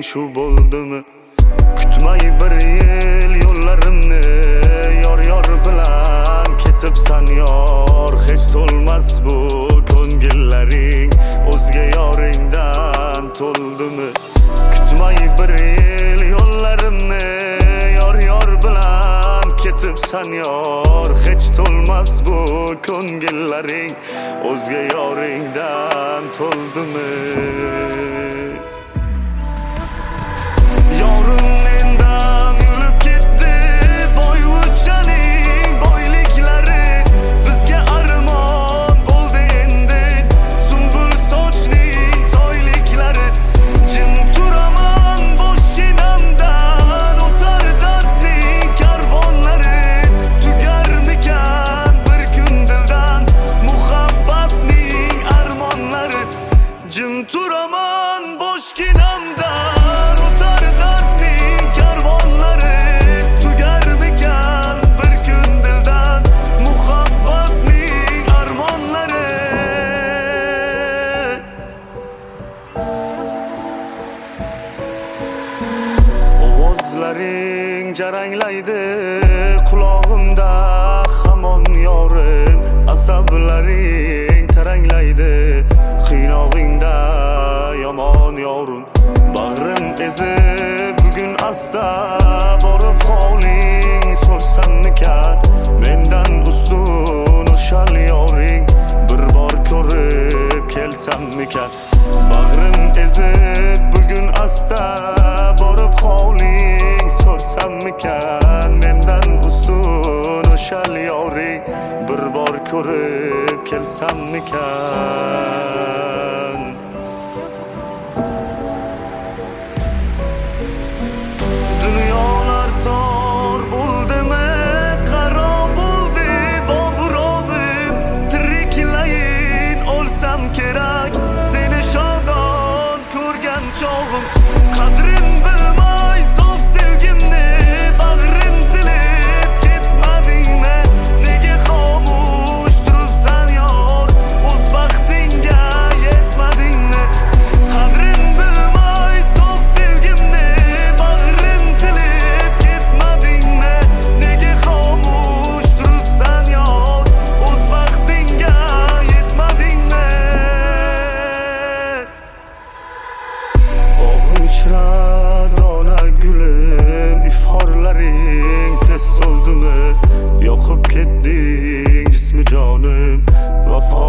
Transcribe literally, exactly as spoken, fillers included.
shu bo'ldimi? Kutmay bir yil yo'llarimni yor yor bilan ketibsan yor. Hech to'lmas bu ko'ngillaring o'zga yoringdan to'ldimi? Kutmay bir yil yo'llarimni yor yor bilan ketibsan yor. Hech to'lmas bu ko'ngillaring o'zga yoringdan to'ldimi? Yorim mendan yurib ketdi, boyvuchchaning boyliklari bizga armon bo'ldi endi. Sumbul sochning soyliklari, jim turaman boshginamdan, o'tar dardning karvonlari. Tugarmikan bir kun dildan muhabbatning armonlari? Jim turaman boshginamdan, o'tar dardning karvonlari. Tugarmikan bir kun dildan muhabbatning armonlari? Ovozlaring jaranglaydi qulog'imda hamon yorim. Asablaring taranglaydi qiynog'ingda yomon yorim. Bag'rim ezib bugun asta borib holing so'rsammikan? Mendan ustun o'shal yoring bir bor ko'rib kelsammikan? Bag'rim ezib bugun asta borib holing so'rsammikan? Mendan ustun o'shal yoring bir bor ko'rib kelsammikan? Dunyolar tor bo'ldimi, qaro bo'ldi bog'rog'im. Tiriklayin o'lsam kerak seni shodon ko'rgan chog'im. Qadrin bilmay sof sevgimni bag'rim tilib ketmadingmi? Nega xomush turibsan yor, o'z baxtingga yetmadingmi? Qadrin bilmay sof sevgimni bag'rim tilib ketmadingmi? Nega xomush turibsan yor, o'z baxtingga yetmadingmi? Og'inchra dona gulim, ifhorlaring tez so'ldimi? Yoqib ketding jismi jonim, vafo